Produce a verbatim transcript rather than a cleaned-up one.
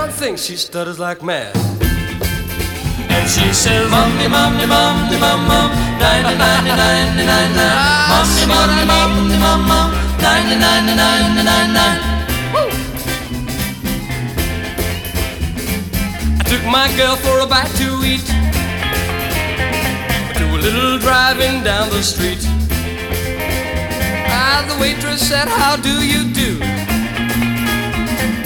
one thing, she stutters like mad. And she says, Mommy, mommy, mommy, mom, mom, ninety, ninety, ninety, nine, nine. Mommy, mommy, mommy, mom, mom, ninety, ninety, ninety, nine, nine. I took my girl for a bite to eat, to a little drive-in down the street. Ah, the waitress said, how do you do?